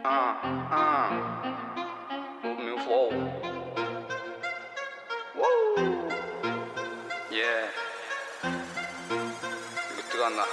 Move me flow. Woo. Yeah. Bitti kanla.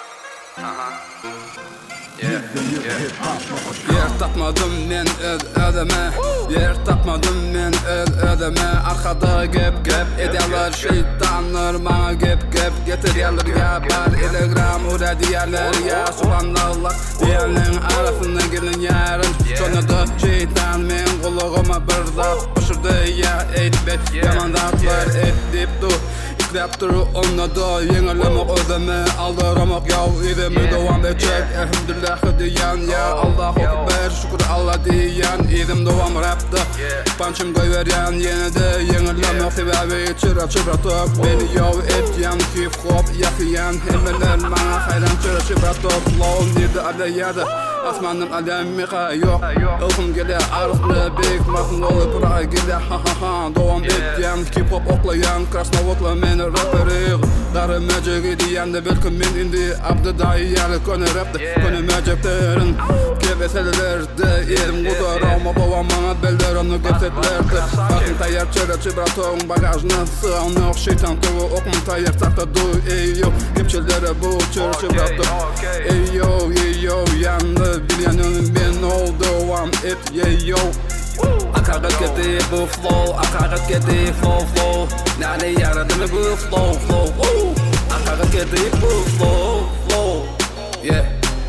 Yer tapmadım men ödeme. Yer tapmadım men ödeme. Arkada gep ederler şeytanlar bana gep getirerler ya bar elegram ura diyerler ya subhanallah diyenlerin arasında gelin yarın sonra da şeytan men kulağıma bir laf pışırdı ya etbet yamandatlar edip dur İklaptır onunla da yenilemek ödeme aldıramak yav idemi devam edecek elhamdülillah diyen ya Allahu Ekber şükür Allah diyen idim devam rapta pançım koyveren yine de yenilemek sebebi çıra tok beni yav etyen hip hop yakıyan hemeler bana hayran çıra tok flow nidi alayada asmanım alemiha yok Ilgım gele arasında bek mahın olup buraya gele devam etyen hip hop oklayan krasnovotla meni raperi Darı mecek diyen de belki men indi abdı dahi yarı konu rapta konu meceklerin kebeselerde elim kuduravma babam bana belder onu gepsetlerde bakın tayyar çıra toğun bagajına sığanıq şeytan tuğu okun tayyar sakta du ey yo kepçelere bu çıra ey yo yandı bilyanın ben oldu one it yeah yo Akaret gedi bu flow, akaret gedi flow Nane yaradı mı bu flow Akaret gedi bu flow Yeah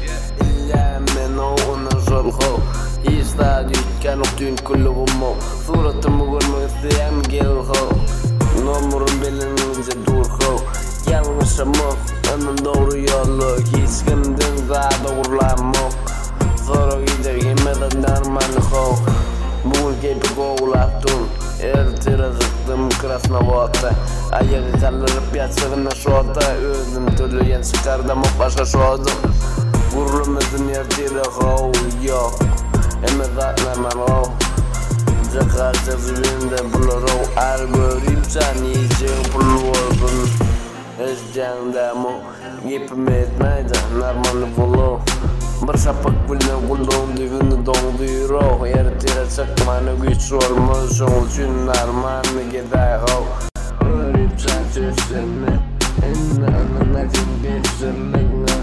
men ona jolho İstad yutkan uktun kullu gummo Suratımı görmekten gelho Nomurum belince durho Yanlışamok, onun doğru yolu Hiç kimden daha doğrulamok Zora gider yemeden darmanı ho Bugün keypi kovulaktun Ertire zıktım krasnovota Ayağı kaldırıp yatsığına şota Özüm türlü yen çıkardım o başka şodum Gururumuzun ertire hov yok Eme zatlaman hov Cakacak zibinde bulur hov Ar göreyim sen yiyeceğin pulu olsun Eşcan demo Gipim etmeydi narmanı follow Bir şapak bilden kulduğum düğünü doğduyur Ertire çıkmanı güç olmuş Ol için narmanı giday hov Örüp sen sözsünü Enne anına kimbeşirlikne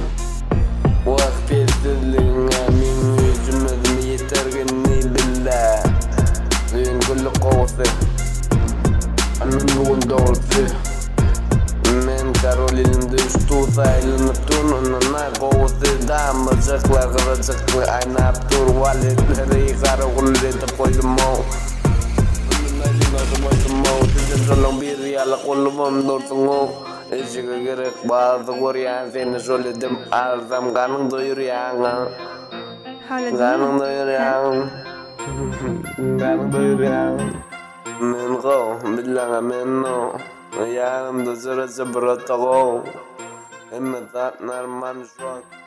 Vak pesirliğine min yüzümüzün yetergenliği billah Düğün kullu kovsi Anın bugün doğrusu Men Karolin düştü saylanıp dur Onunla kovsi damacaklar kıracaklı aynap dur Valetleri karakulletip koydum o Sizin bir yalı kulubum dursun o Eşiğe gerek bazı koruyan seni söyledim Alsam kanın doyur yan Kanın doyur yan Kanın doyur yan Men kov billaha men no Yanımda sırası bıratak o Emme zat narman şu an